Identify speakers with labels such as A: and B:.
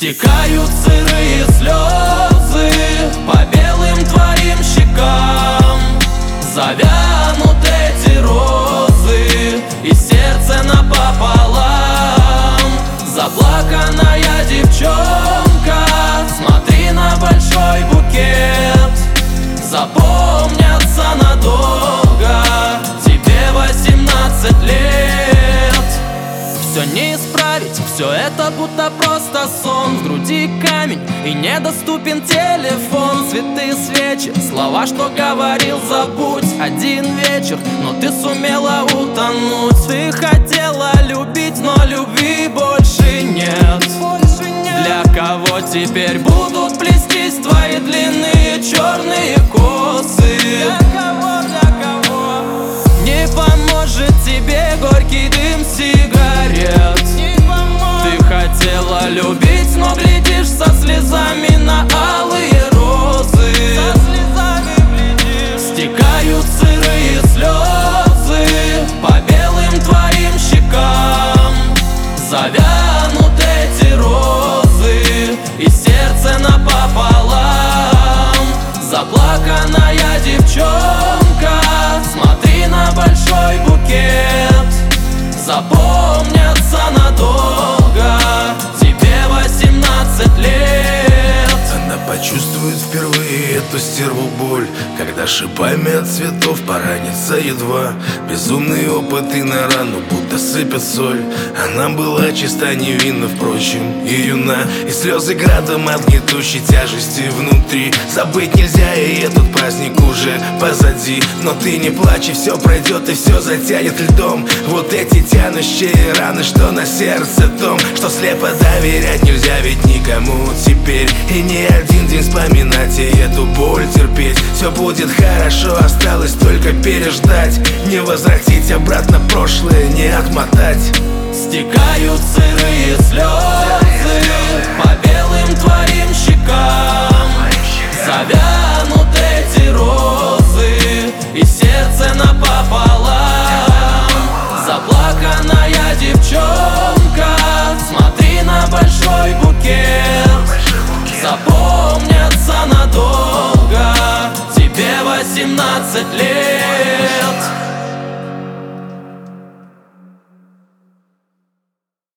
A: Стекают сырые слезы по белым твоим щекам. Завянут эти розы, и сердце напополам. Заплаканная девчонка, смотри на большой букет. Запомнятся надолго, тебе 18 лет. Все не исправить, все это будто просто сон. В груди камень и недоступен телефон. Цветы, свечи, слова, что говорил, забудь. Один вечер, но ты сумела утонуть. Ты хотела любить, но любви больше нет. Для кого теперь будут плестись твои длинные черные косы? Для кого? Не поможет тебе горький дым сигарет. Ты хотела любить, но глядишь со слезами на алые розы. Стекают сырые слезы по белым твоим щекам. Завянут эти розы, и сердце напополам. Заплаканная девчонка, смотри на большой букет. Запомнятся надолго, тебе 18 лет.
B: Она почувствует впервые эту стерву боль, когда шипами от цветов поранится едва. Безумный опыт и на рану будто сыпят соль. Она была чиста, невинна, впрочем, и юна. И слезы градом от гнетущей тяжести внутри. Забыть нельзя, и этот праздник уже позади. Но ты не плачь, и все пройдет, и все затянет льдом. Вот эти тянущие раны, что на сердце том, что слепо доверять нельзя ведь никому теперь. И не один день вспоминать и эту боль терпеть. Все будет хорошо, осталось только переждать. Не возвратить обратно прошлое, не отмотать.
A: Стекают сырые слезы